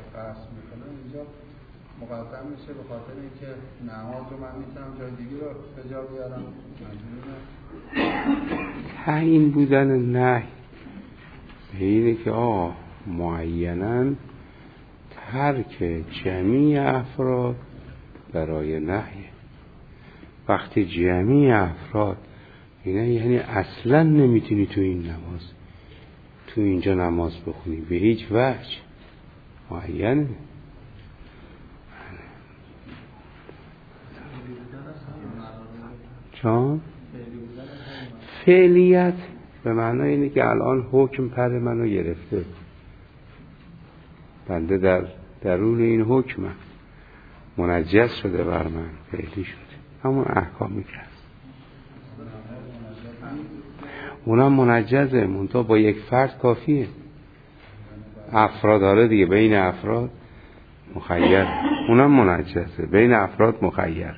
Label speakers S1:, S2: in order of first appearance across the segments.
S1: بحث میکنن اینجا مقدم میشه به خاطر اینکه نماز رو من میتونم جای دیگه رو به جا بیارم.
S2: تعیین بودن نهی به اینه که معیناً ترک جمعی افراد برای نهی. وقتی جمعی افراد یعنی اصلا نمیتونی تو اینجا نماز بخونی به هیچ وجه، معینه. چون فعلیت به معنای اینه که الان حکم پر منو گرفته، بنده در درون این حکم منجز شده بر من، فعلی شده، همون احکامی که هست اونم منجزه، منتها با یک فرد کافیه. افراد داره دیگه، بین افراد مخیر، اونم منجزه، بین افراد مخیر.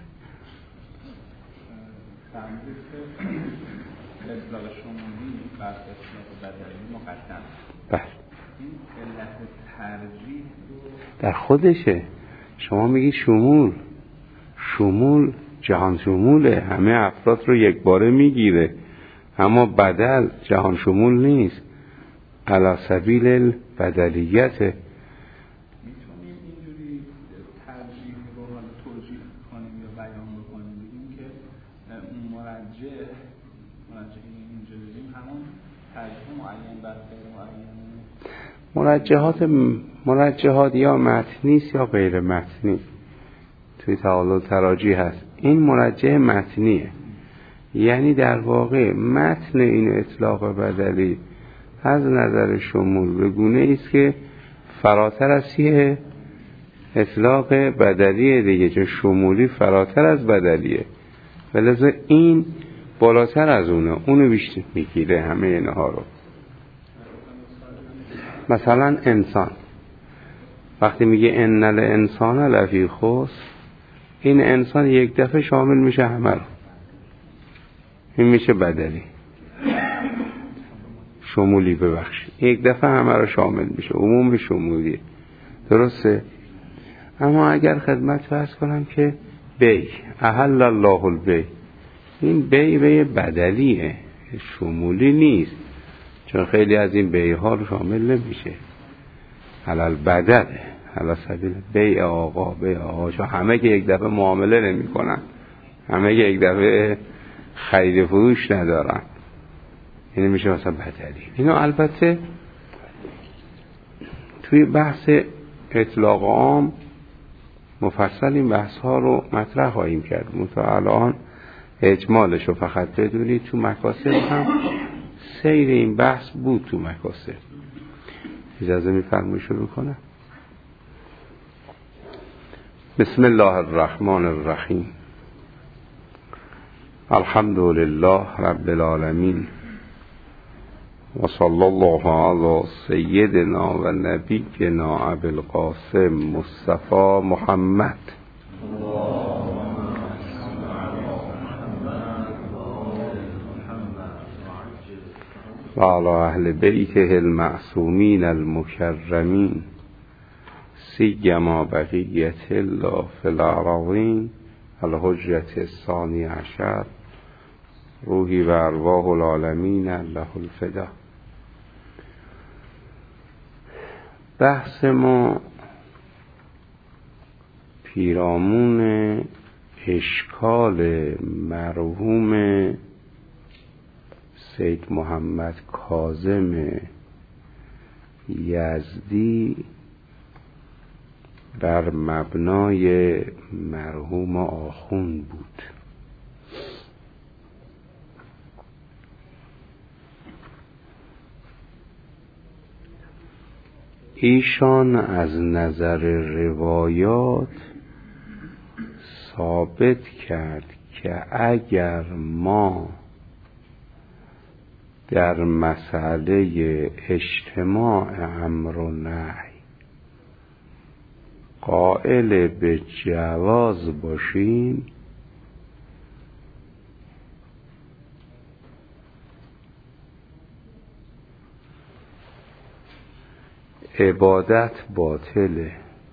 S2: در خودشه. شما میگی شمول جهان شموله، همه افراد رو یک باره میگیره، اما بدل جهان شمول نیست، علی سبیل البدلیت.
S1: میتونیم اینجوری ترجیح رو توجیه کنیم یا بیان بکنیم، بگیم که اینجا بگیم همون ترجیح معین بر غیر معین.
S2: مرجحات یا متنی است یا غیر متنی. توی تعالل تراجیح هست. این مرجح متنیه، یعنی در واقع متن این اطلاق بدلی از نظر شمول به گونه است که فراتر از اطلاق بدلیه دیگه، چون شمولی فراتر از بدلیه، ولذا این بالاتر از اونو بیشتر میگیره همه اینها رو. مثلا انسان وقتی میگه ان الانسان لفی خسر، این انسان یک دفعه شامل میشه همه رو، این میشه بدلی شمولی، ببخشید یک دفعه همه رو شامل میشه، عموم شمولی، درسته؟ اما اگر خدمت فرض کنم که بی احل الله البی، این بی بدلیه، شمولی نیست، چون خیلی از این بی ها رو شامل نمیشه. حلال بدل، حلال سبیل بی آقا، چون همه که یک دفعه معامله نمی کنن، همه که یک دفعه خرید فروش ندارن، این میشه مثلا بدلی. اینو البته توی بحث اطلاق عام مفصل این بحث ها رو مطرح خواهیم کرد، الان اجمالش رو فقط بدونید. تو مکاسب هم سیر این بحث بود. تو مکاسب اجازه میفرمایید شروع کنم. بسم الله الرحمن الرحیم. الحمد لله رب العالمین و صلی الله علی سیدنا و نبینا ابی القاسم مصطفی محمد و علی اهل بیته المعصومین المکرمین سیما بقیت الله فی الارضین الحجة الثانی عشر روحی و ارواح العالمین له الفدا. بحث ما پیرامون اشکال مرحوم سید محمد کاظم یزدی بر مبنای مرحوم آخوند بود. ایشان از نظر روایات ثابت کرد که اگر ما در مسئله اجتماع امر و نهی قائل به جواز باشیم، عبادت باطله،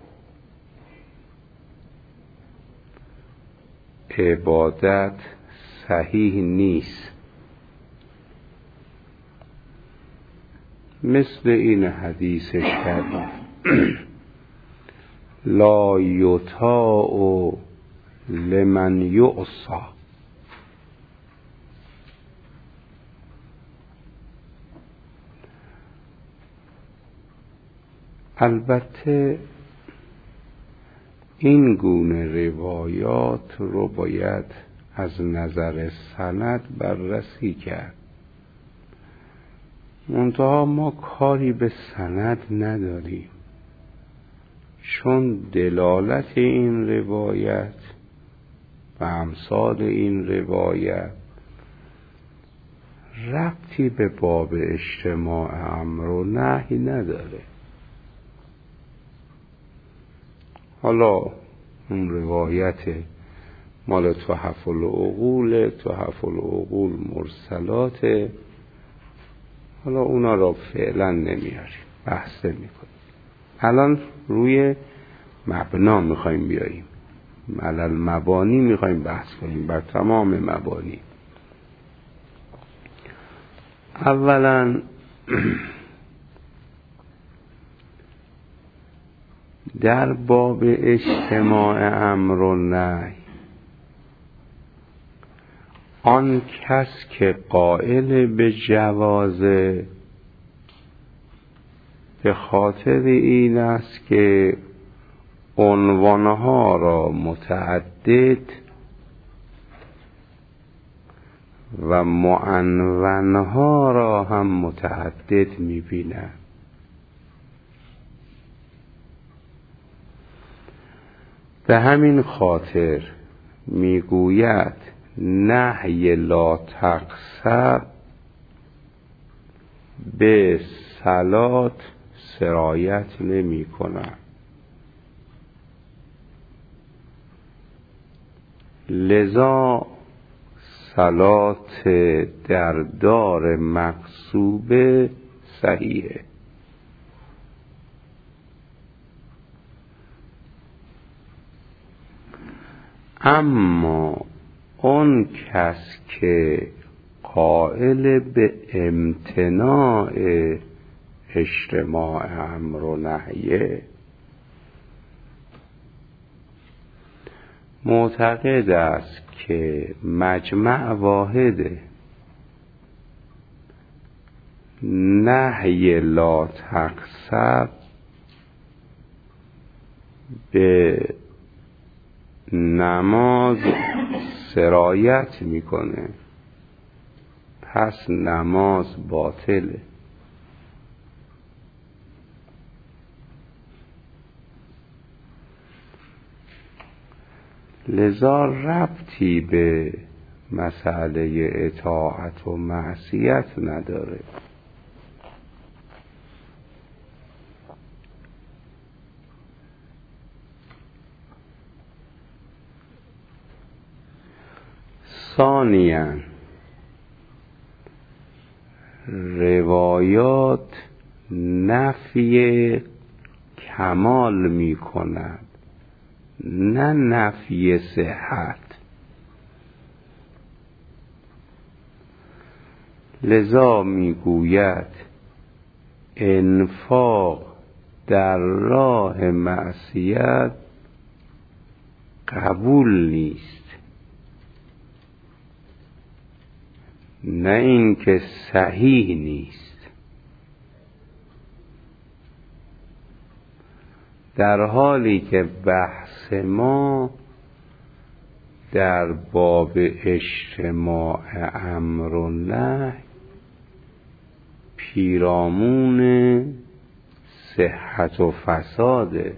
S2: عبادت صحیح نیست. مثل این حدیث شریف لا یطاع لمن یعصی. البته این گونه روایات رو باید از نظر سند بررسی کرد. منتها ما کاری به سند نداریم، چون دلالت این روایت و امثال این روایت ربطی به باب اجتماع امر و نهی نداره. حالا اون روایت مال تحف العقول، تحف العقول مرسلات، حالا اونا را فعلا نمیاریم، بحث نمیکنیم. الان روی مبنا میخوایم بیاییم، علل مبانی میخوایم بحث کنیم، بر تمام مبانی. اولا در باب اجتماع امر و نهی، آن کس که قائل به جوازه به خاطر این است که عنوانها را متعدد و معنونها را هم متعدد می‌بیند. به همین خاطر میگوید نهی لا تقصر به صلات سرایت نمی کند. لذا صلات در دار مغصوبه صحیحه. اما اون کس که قائل به امتناع اجتماع امر و نهیه، معتقد است که مجمع واحده، نهی لا تقصر به نماز سرایت میکنه، پس نماز باطله. لذا ربطی به مسئله اطاعت و معصیت نداره. ثانیاً روایات نفی کمال می کند، نه نفی صحت. لذا می گوید انفاق در راه معصیت قبول نیست، نه اینکه صحیح نیست. در حالی که بحث ما در باب اجتماع امر و نهی پیرامون صحت و فساده.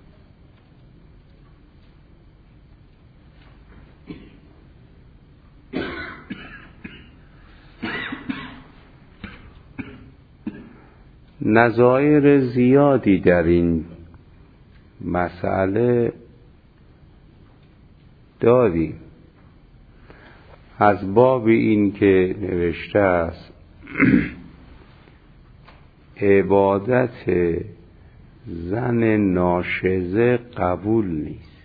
S2: نظایر زیادی در این مسئله داریم. از باب این که نوشته است عبادت زن ناشزه قبول نیست،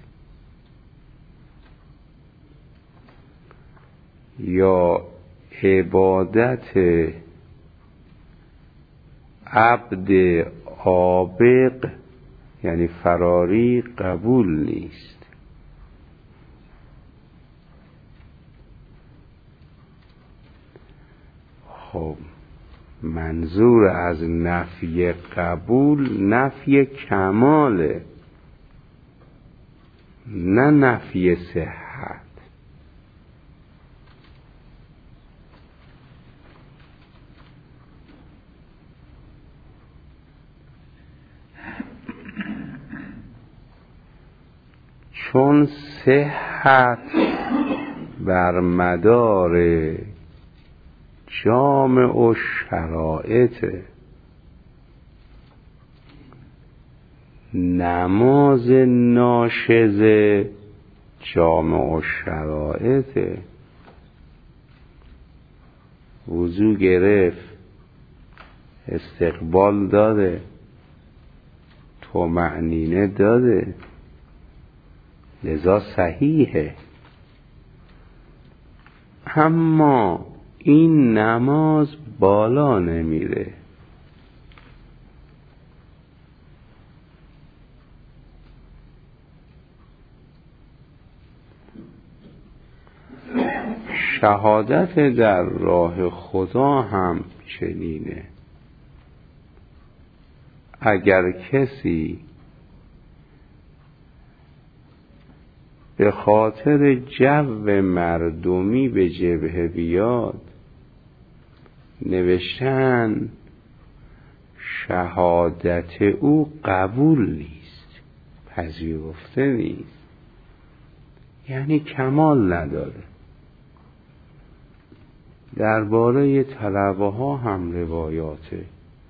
S2: یا عبادت عبد عابق یعنی فراری قبول نیست. خب منظور از نفی قبول نفی کماله، نه نفی صحت. چون صحت بر مدار جامع و شرایط، نماز ناشزه جامع و شرایط. وضو گرفت، استقبال داده، طمأنینه داده، لذا صحیحه. اما این نماز بالا نمیره. شهادت در راه خدا هم چنینه. اگر کسی به خاطر جو مردمی به جبهه بیاد، نوشتن شهادت او قبول نیست، پذیرفته نیست، یعنی کمال نداره. درباره طلبه ها هم روایاته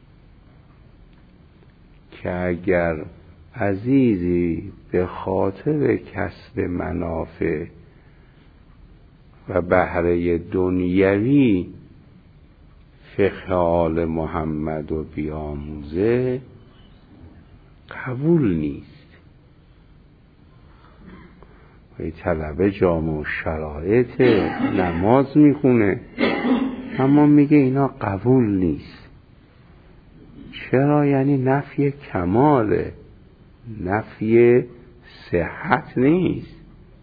S2: که اگر عزیزی به خاطر کسب منافع و بهره دنیوی فقه آل محمد و بیاموزه، قبول نیست. و طلبه جامع و شرایط نماز میخونه اما میگه اینا قبول نیست. چرا؟ یعنی نفی کماله، نفی صحت نیست.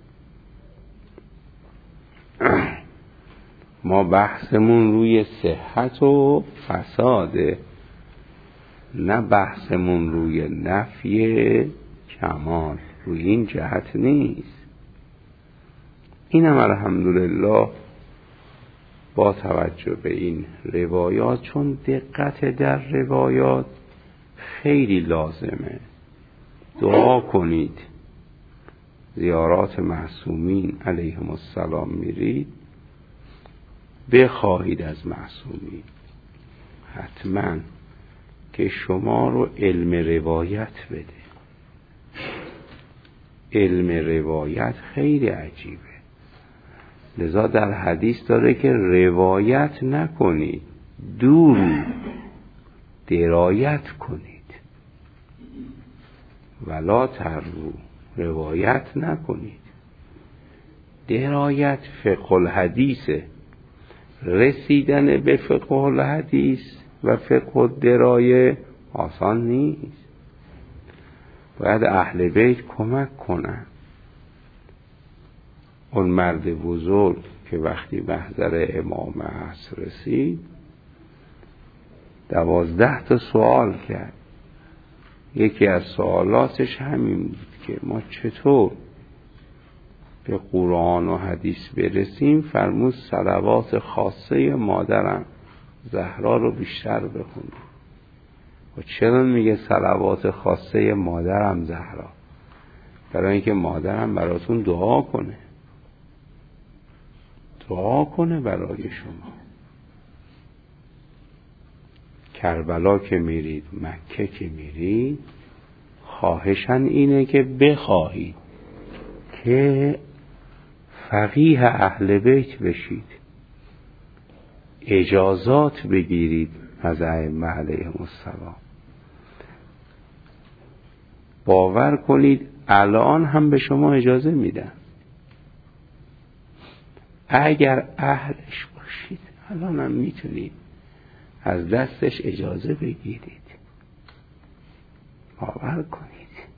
S2: ما بحثمون روی صحت و فساده، نه بحثمون روی نفی کمال، روی این جهت نیست. اینم الحمدلله با توجه به این روایات، چون دقت در روایات خیلی لازمه. دعا کنید، زیارات معصومین علیهم السلام میرید، بخواهید از معصومین حتما که شما رو علم روایت بده. علم روایت خیلی عجیبه. لذا در حدیث داره که روایت نکنید، دور درایت کنید. ولا ترو، روایت نکنید. درایت فقه الحدیثه. رسیدن به فقه الحدیث و فقه الدرایه آسان نیست. باید اهل بیت کمک کنن. اون مرد بزرگ که وقتی محضر امام عصر رسید 12 سوال کرد. یکی از سوالاتش همین بود که ما چطور به قرآن و حدیث برسیم. فرمود صلوات خاصه مادرم زهرا رو بیشتر بخونید. و چرا میگه صلوات خاصه مادرم زهرا؟ برای اینکه مادرم براتون دعا کنه، دعا کنه برای شما. کربلا که میرید، مکه که میرید، خواهشن اینه که بخواهید که فقیه اهل بیت بشید، اجازات بگیرید از ائمه علیهم السلام. باور کنید الان هم به شما اجازه میدن، اگر اهلش باشید الان هم میتونید از دستش اجازه بگیرید. باور کنید.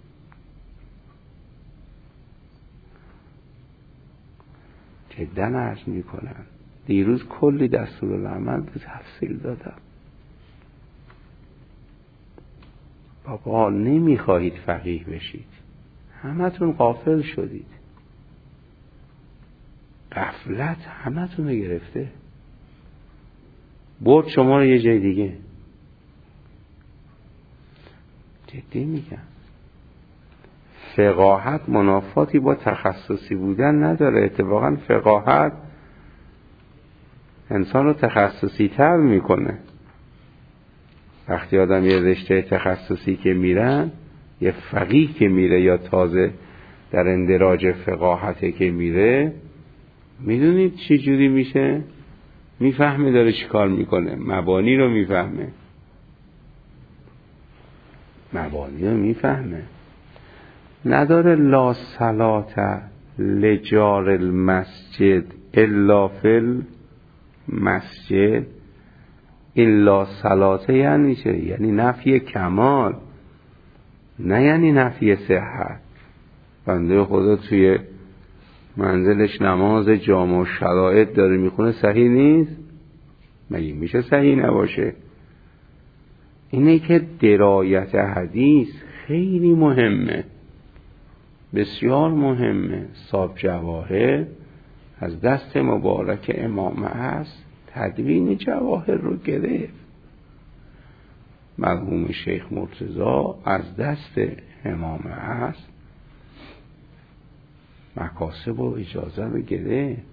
S2: جدا عرض میکنم دیروز کلی دستورالعمل به تفصیل دادم. بابا نمیخواهید فقیه بشید، همتون غافل شدید، غفلت همتون رو گرفته، برد شما رو یه جای دیگه. جدی میگم فقاهت منافاتی با تخصصی بودن نداره. اتفاقا فقاهت انسان رو تخصصی تر میکنه. وقتی آدم یه رشته تخصصی که میرن، یه فقیه که میره یا تازه در اندراج فقاهته که میره، میدونید چی جوری میشه؟ میفهمه داره چی کار میکنه، مبانی رو میفهمه، مبانی رو میفهمه. نداره لا صلاة لجار المسجد الا فی المسجد. این لا صلاة یعنی چه؟ یعنی نفی کمال، نه یعنی نفی صحت. بنده خدا توی منزلش نماز جامع و شرایط داره میخونه، صحیح نیست؟ مگه میشه صحیح نباشه؟ اینه که درایت حدیث خیلی مهمه، بسیار مهمه. صاحب جواهر از دست مبارک امام هست تدوین جواهر رو گرفت. مرحوم شیخ مرتضی از دست امام هست مکاسب و اجازه رو گرفت.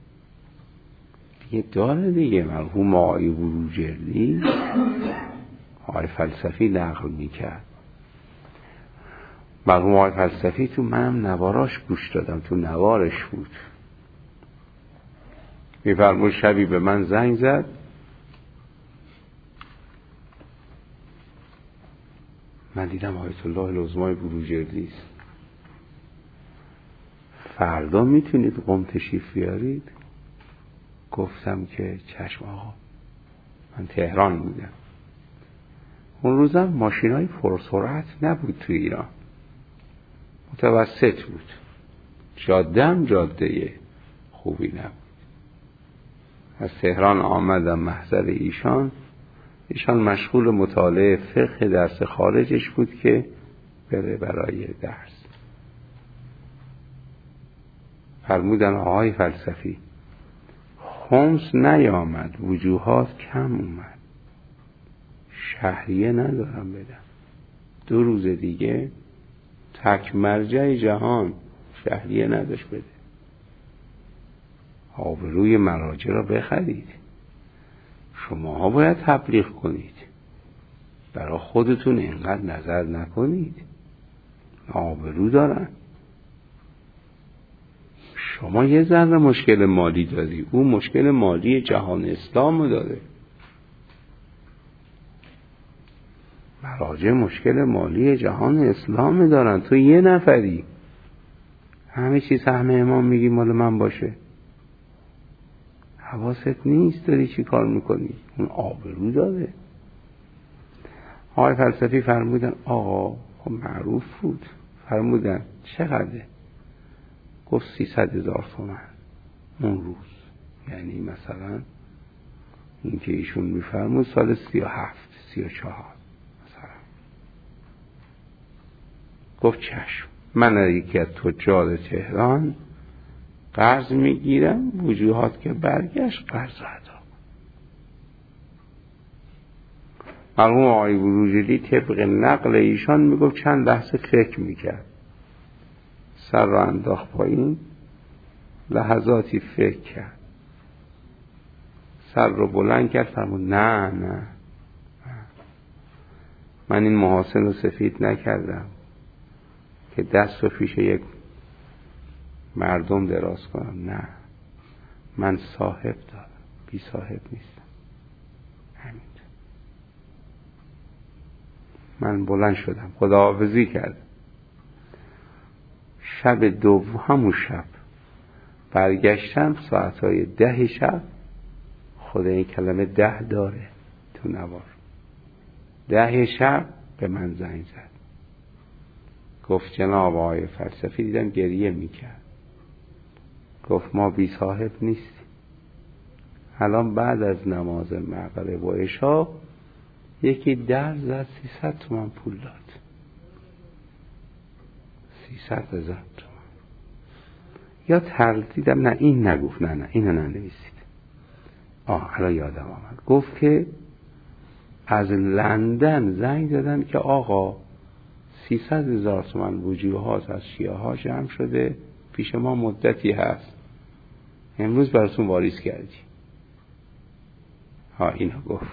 S2: دیگه داره دیگه. مرحوم آقای بروجردی آقای فلسفی نقل میکرد. مرحوم آقای فلسفی تو منم نواراش گوش دادم، تو نوارش بود. میفرمود شبی به من زنگ زد، من دیدم آیت الله العظمای بروجردی است. فردا میتونید قم تشریف بیارید؟ گفتم که چشم آقا. من تهران بودم. اون روزم ماشینای پرسرعت نبود تو ایران، متوسط بود. جاده‌ام جاده خوبی نبود. از تهران آمدم محضر ایشان مشغول مطالعه فقه درس خارجش بود که بره برای درس. فرمودن آقای فلسفی خمس نیامد، وجوهات کم اومد، شهریه ندارم بدم. 2 روز دیگه تک مرجع جهان شهریه نداشت بده. آبروی مراجع را بخرید. شماها باید تبلیغ کنید، برای خودتون اینقدر نظر نکنید. آبرو دارن. شما یه ذره مشکل مالی داری، او مشکل مالی جهان اسلام داره. مراجع مشکل مالی جهان اسلام دارن. تو یه نفری همه چیز سهم امام میگی مال من باشه، حواست نیست داری چی کار میکنی. اون آبرو داره. آقای فلسفی فرمودن آقا خب معروف بود. فرمودن چقدره؟ گفت 300,000 تومان اون روز. یعنی مثلا این که ایشون میفرمود سال 37 34 مثلا. گفت چشم، من یکی از تجار تهران قرض میگیرم، وجوهات که برگشت قرض ادا. مرحوم آقای بروجردی طبق نقل ایشان میگفت چند لحظه فکر میکرد، سر رو انداخت پایین، لحظاتی فکر کرد، سر رو بلند کرد، فرمود نه من این محاسن رو سفید نکردم که دست و پیش یک مردم دراز کنم. نه، من صاحب دارم، بی صاحب نیستم. همین. من بلند شدم، خداحافظی کردم. شب دوم همون شب برگشتم ساعتهای 10 شب. خود این کلمه 10 داره تو نوار. 10 شب به من زنگ زد، گفت جناب آقای فلسفی، دیدم گریه میکرد، گفت ما بی صاحب نیستیم. الان بعد از نماز مغرب و عشا یکی در زد 300 تومن پول داد. 300,000 تومن. یا تردیدم، نه این نگفت، نه اینو ننویسید. الان یادم آمد، گفت که از لندن زنگ زدن که آقا 300,000 تومن وجوهات از شیعه ها جمع شده، پیش ما مدتی هست، امروز براتون واریز کردی. اینو گفت،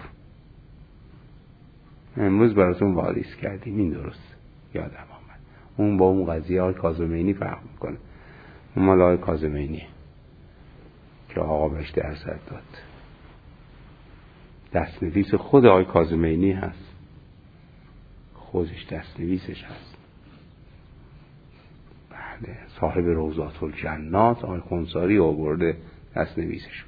S2: امروز براتون واریز کردیم. این درست یادم آمد. اون با اون قضیه آقای کاظمینی فرق میکنه. اون مال آقای کاظمینی که آقا بهش درصد داد. دستنویس خود آقای کاظمینی هست، خودش دستنویسش هست. بله، صاحب روضات الجنات آقای خونساری آورده دستنویسش.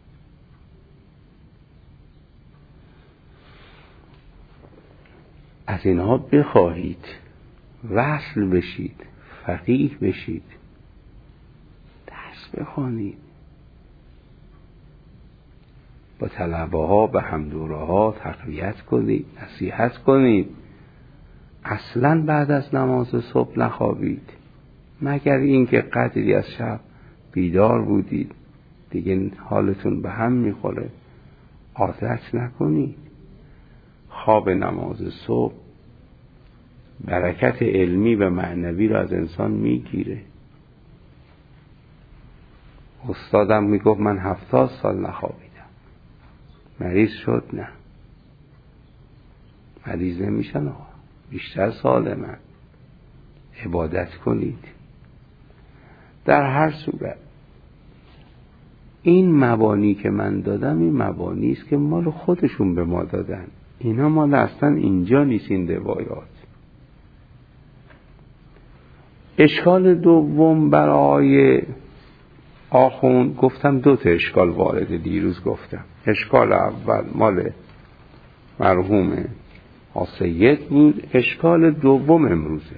S2: از اینها بخواهید وصل بشید، فقیه بشید، درس بخوانید، با طلبه ها به همدوره ها تقویت کنید، نصیحت کنید. اصلا بعد از نماز صبح نخوابید، مگر اینکه قدری از شب بیدار بودید دیگه حالتون به هم میخوره، عادت نکنید. خواب نماز صبح برکت علمی و معنوی رو از انسان میگیره. استادم میگفت من 70 سال نخوابیدم، مریض شد؟ نه، مریض نمیشن آقا، بیشتر سالمن. عبادت کنید. در هر صورت این مبانی که من دادم این مبانی است که مال خودشون به ما دادن، اینا مال اصلا اینجا نیست این روایات. اشکال دوم برای آخوند، گفتم 2 تا اشکال وارد دیروز گفتم. اشکال اول مال مرحوم سید بود، اشکال دوم امروزه.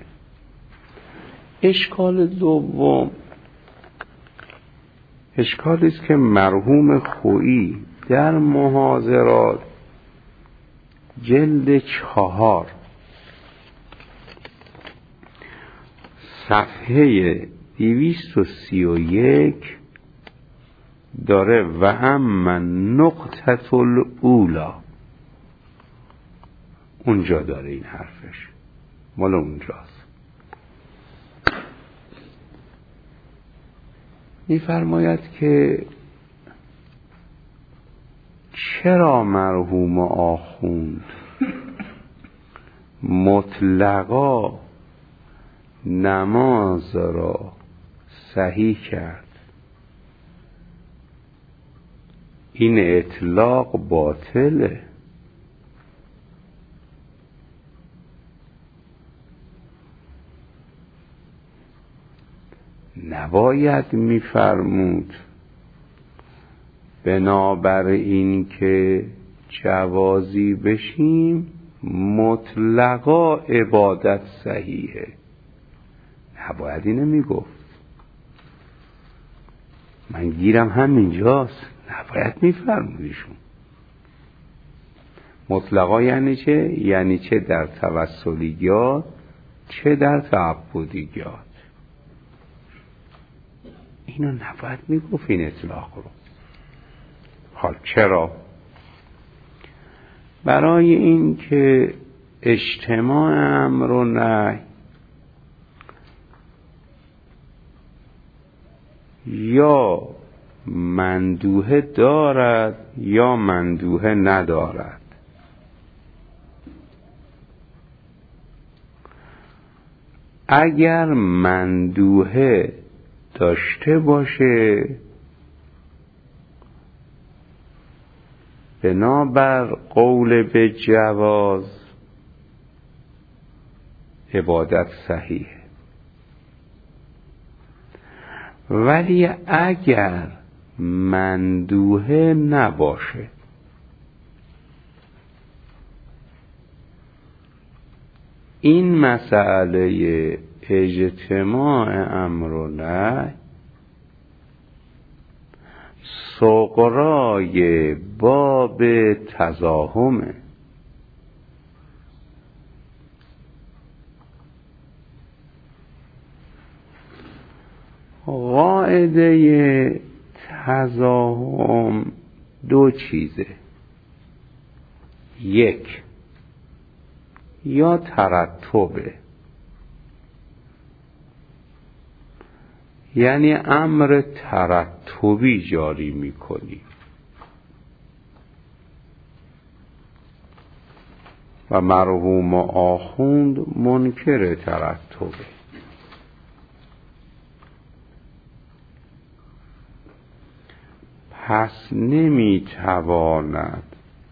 S2: اشکال دوم اشکالی است که مرحوم خویی در محاضرات جلد 4 صفحه 231 داره و اما نقطة الاولا، اونجا داره این حرفش، مال اونجاست. می‌فرماید که چرا مرحوم آخوند مطلقا نماز را صحیح کرد؟ این اطلاق باطله. نباید می‌فرمود بنابر این که جوازی بشیم مطلقا عبادت صحیحه. نباید اینو میگفت. من گیرم همینجاست، نباید میفرمودیشون. مطلقا یعنی چه؟ یعنی چه در توسلیات چه در تعبدیات. اینو نباید میگفت این اطلاق رو. حال چرا؟ برای این که اجتماع امر و نهی یا مندوحه دارد یا مندوحه ندارد. اگر مندوحه داشته باشه بنابر قول به جواز عبادت صحیح. ولی اگر مندوحه نباشه، این مسئله اجتماع امر و نهی صغرای باب تزاحمه. قاعده تزاحم دو چیزه، یک یا ترتبه، یعنی امر ترتبی جاری میکنی و مرحوم آخوند منکر ترتبه. پس نمیتواند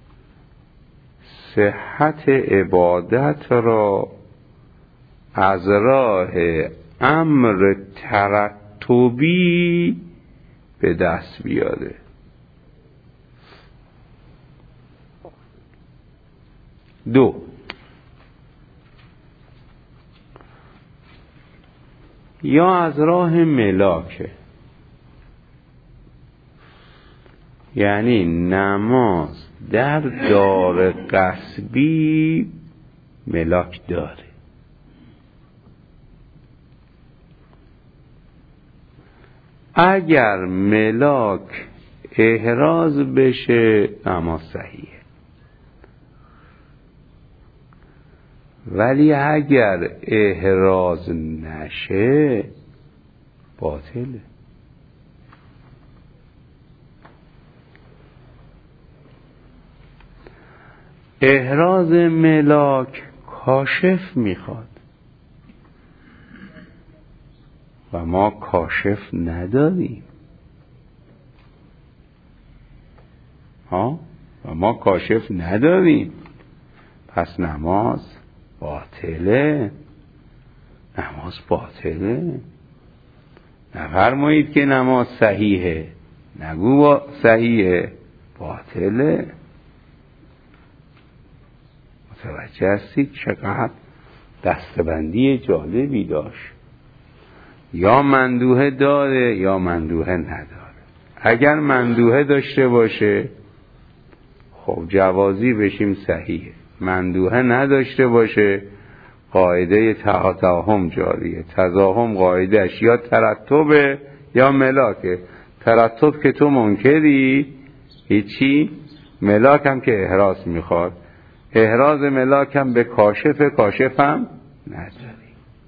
S2: صحت عبادت را از راه امر ترتبی به دست بیاره. دو، یا از راه ملاکه، یعنی نماز در دار غصبی ملاک داره، اگر ملاک احراز بشه نماز صحیحه، ولی اگر احراز نشه باطله. احراز ملاک کاشف میخواد و ما کاشف نداریم. و ما کاشف نداریم، پس نماز باطله. نماز باطله. نفرمایید که نماز صحیحه، نگو صحیحه، باطله. متوجه هستید چقدر دستبندی جالبی داشت؟ یا مندوحه داره یا مندوحه نداره. اگر مندوحه داشته باشه خب جوازی بشیم صحیحه، مندوحه نداشته باشه قاعده تزاحم جاریه. تزاحم قاعدهش یا ترتبه یا ملاکه. ترتب که تو منکری هیچی، ملاک هم که احراز میخواد، احراز ملاک هم به کاشف هم نداری.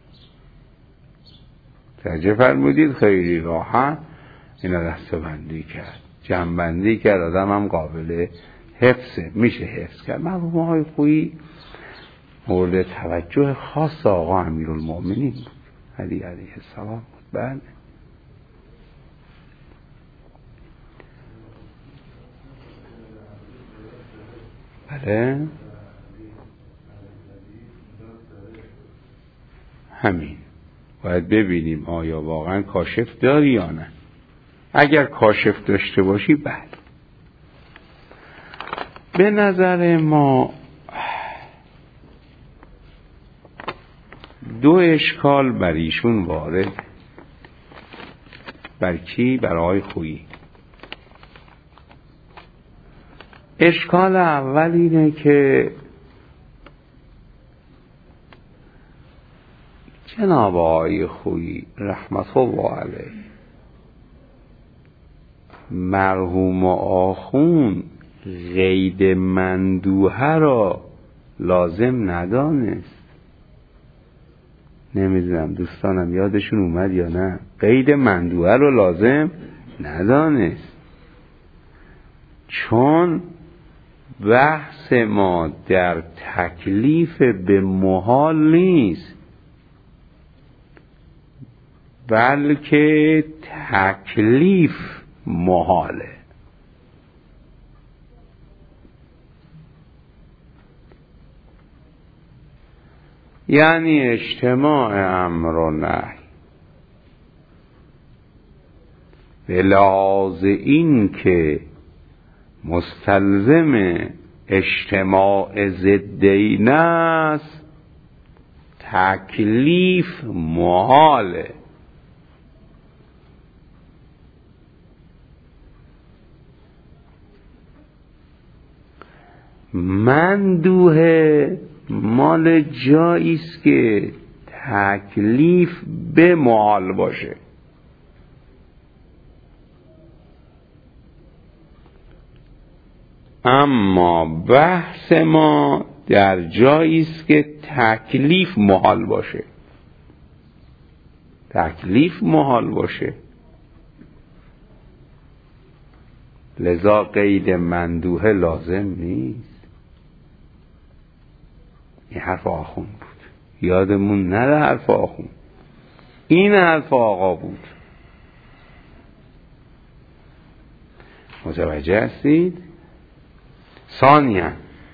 S2: توجه فرمودید؟ خیلی راحت اینا دسته‌بندی کرد، جمع‌بندی کرد، آدم هم قابل حفظه، میشه حفظ کرد. مرحوم آقای خویی مورد توجه خاص آقا امیرالمؤمنین بود، علی علیه السلام بود. بله بله همین. باید ببینیم آیا واقعا کاشف داری یا نه. اگر کاشف داشته باشی بله. به نظر ما دو اشکال بر ایشون وارد. بر کی؟ بر آقای خویی. اشکال اول اینه که جناب آقای خویی رحمت الله علیه مرحوم آخون قید مندوحه را لازم ندانست. نمیدونم دوستانم یادشون اومد یا نه، قید مندوحه را لازم ندانست، چون بحث ما در تکلیف به محال نیست، بلکه تکلیف محاله. یعنی اجتماع امر و نهی به لحاظ این که مستلزم اجتماع ضدین است، تکلیف محاله. مندوه مال جایی است که تکلیف به محال باشه. اما بحث ما در جایی است که تکلیف محال باشه. تکلیف محال باشه، لذا قید مندوه لازم نیست. این حرف آخون بود، یادمون نره حرف آخون، این حرف آقا بود. متوجه هستید؟ ثانیاً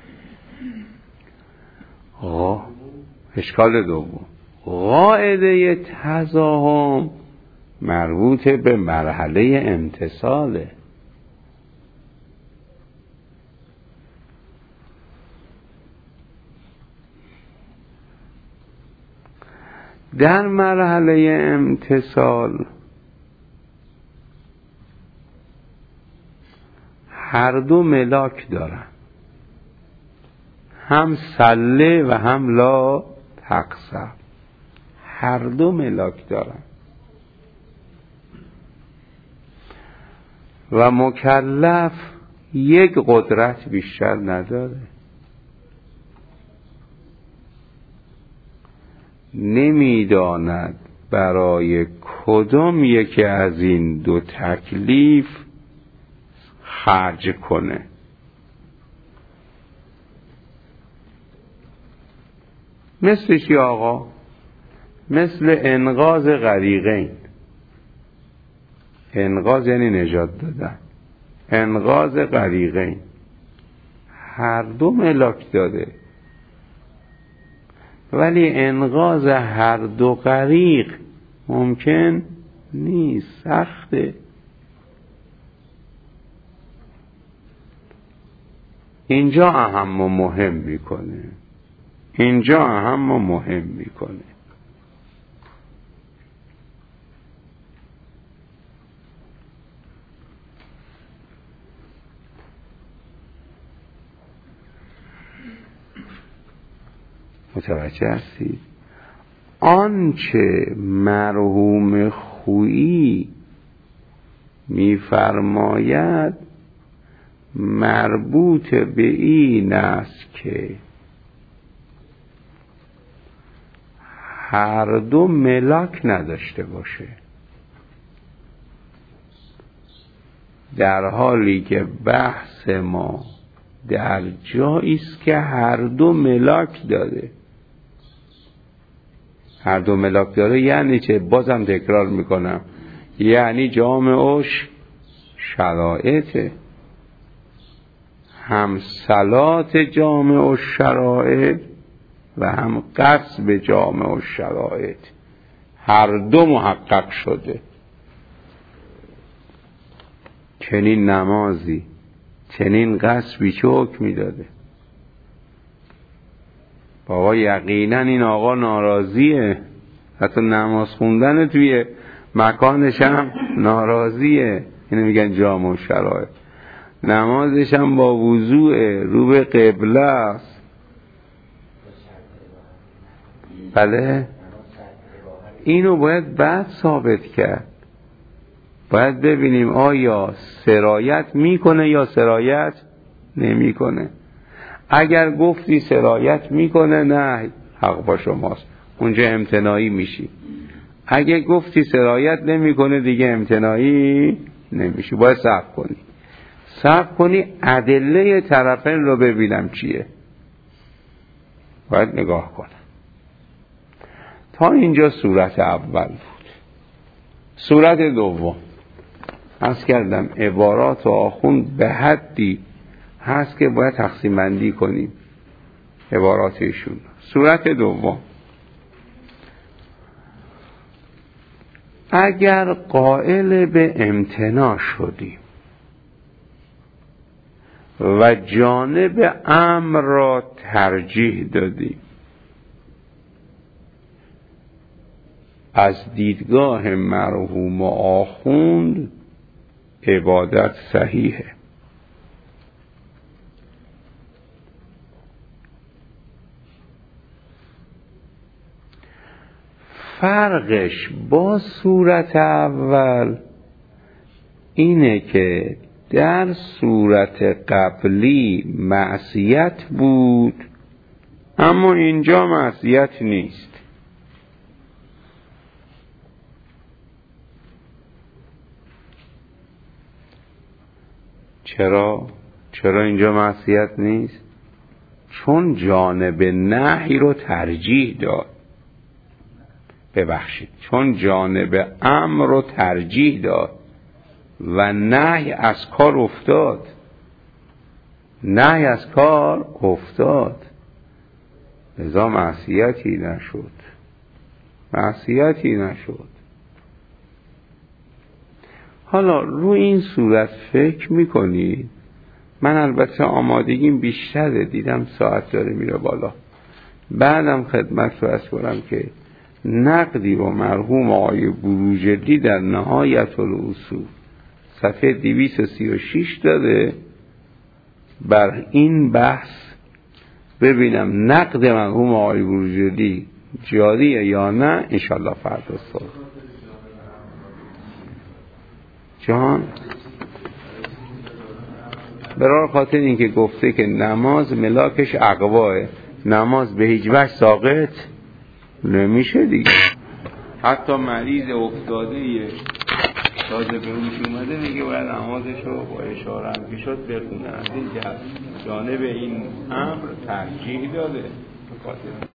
S2: اشکال دوم، قاعده تزاحم مربوط به مرحله امتثاله. در مرحله امتثال هر دو ملاک دارن، هم سله و هم لا تقصر، هر دو ملاک دارن و مکلف یک قدرت بیشتر نداره. نمیداند برای کدام یکی از این دو تکلیف خرج کنه. مثل چی آقا؟ مثل انقاذ غریقین. انقاذ یعنی نجات دادن، انقاذ غریقین هر دو ملاک داده، ولی انقاذ هر دو غریق ممکن نیست، سخته. اینجا اهم و مهم میکنه، اینجا اهم و مهم میکنه. متوجه هستید؟ آنچه مرحوم خویی میفرماید مربوط به این است که هر دو ملاک نداشته باشه، در حالی که بحث ما در جایی است که هر دو ملاک داره. هر دو ملاک داره یعنی چه؟ بازم تکرار میکنم، یعنی جامعش شرایطه، هم صلات جامع شرایط و هم قصب جامع شرایط، هر دو محقق شده. چنین نمازی، چنین قصبی چه حکمی داده؟ بابا یقینا این آقا ناراضیه، حتی نماز خوندن توی مکانش هم ناراضیه. اینو میگن جامع و شرایط. نمازش هم با وضوء رو به قبله است. بله، اینو باید بعد ثابت کرد. باید ببینیم آیا سرایت میکنه یا سرایت نمیکنه. اگر گفتی سرایت میکنه، نه، حق با شماست، اونجا امتناعی میشی. اگر گفتی سرایت نمیکنه، دیگه امتناعی نمیشی. باید صبر کنی ادله طرفین رو ببینم چیه، باید نگاه کنم. تا اینجا صورت اول بود. صورت دوم عرض کردم عبارات و آخوند به حدی هست که باید تقسیم بندی کنیم عباراتشون. صورت دوم، اگر قائل به امتناع شدیم و جانب امر را ترجیح دادیم، از دیدگاه مرحوم آخوند عبادت صحیحه. فرقش با صورت اول اینه که در صورت قبلی معصیت بود، اما اینجا معصیت نیست. چرا اینجا معصیت نیست؟ چون جانب نهی رو ترجیح داد. چون جانب امر رو ترجیح داد و نهی از کار افتاد، لذا معصیتی نشد. حالا رو این صورت فکر میکنید. من البته آمادگیم بیشتره، دیدم ساعت داره میره بالا. بعدم خدمت رو از کنم که نقدی با مرحوم آقای بروجردی در نهایت الاصول صفحه 236 داده بر این بحث. ببینم نقد مرحوم آقای بروجردی جاریه یا نه، انشالله فردا صبح. جان برای خاطر اینکه گفته که نماز ملاکش اقواه، نماز به هیچ وجه ساقط نمیشه دیگه. حتی مریض افتاده یه تازه به روش اومده میگه باید نمازشو با اشاره هم که شد بخونه. از این جانب این امر ترجیح داده.